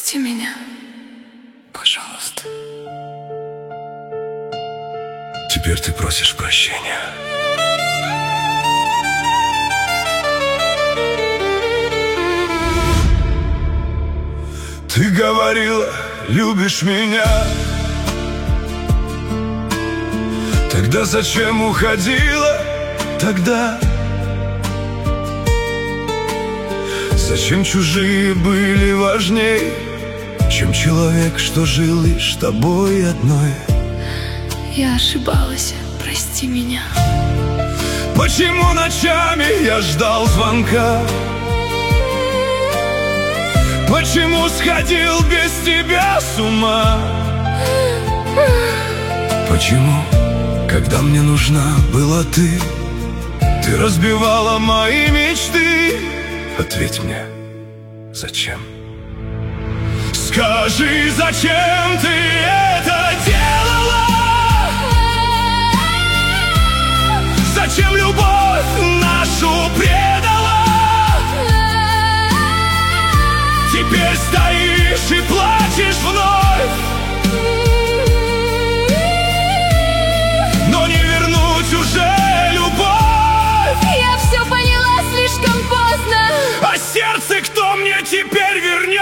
Прости меня, пожалуйста. Теперь ты просишь прощения. Ты говорила, любишь меня. Тогда зачем уходила? Тогда зачем чужие были важней, чем человек, что жил лишь тобой одной? Я ошибалась, прости меня. Почему ночами я ждал звонка? Почему сходил без тебя с ума? Почему, когда мне нужна была ты, ты разбивала мои мечты? Ответь мне, зачем? Скажи, зачем ты это делала? Зачем любовь нашу предала? Теперь стоишь и плачешь вновь, но не вернуть уже любовь. Я все поняла слишком поздно. А сердце кто мне теперь вернет?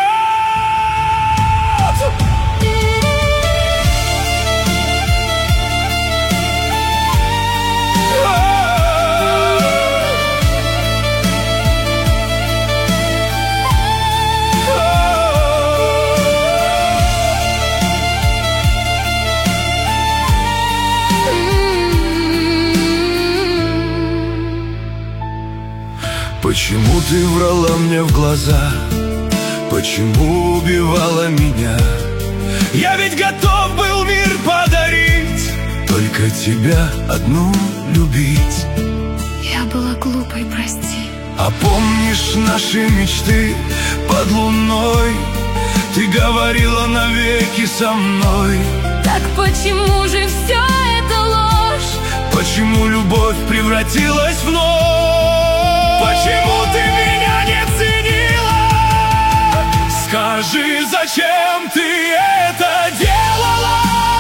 Почему ты врала мне в глаза? Почему убивала меня? Я ведь готов был мир подарить, только тебя одну любить. Я была глупой, прости. А помнишь наши мечты под луной? Ты говорила навеки со мной. Так почему же все это ложь? Почему любовь превратилась в ночь? Почему ты меня не ценила? Скажи, зачем ты это делала?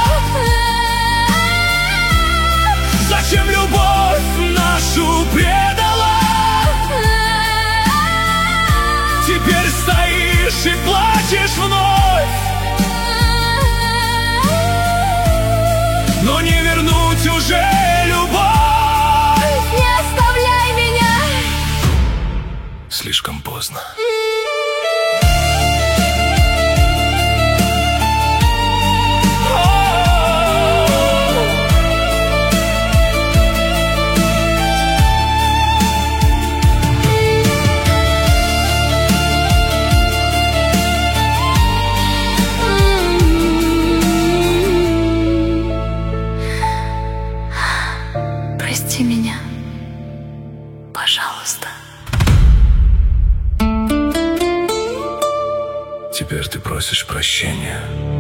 Зачем любовь нашу предала? Теперь стоишь и плачешь вновь, но не вернуть уже любовь. Не оставляй меня. Слишком поздно. Прости меня, пожалуйста. Теперь ты просишь прощения.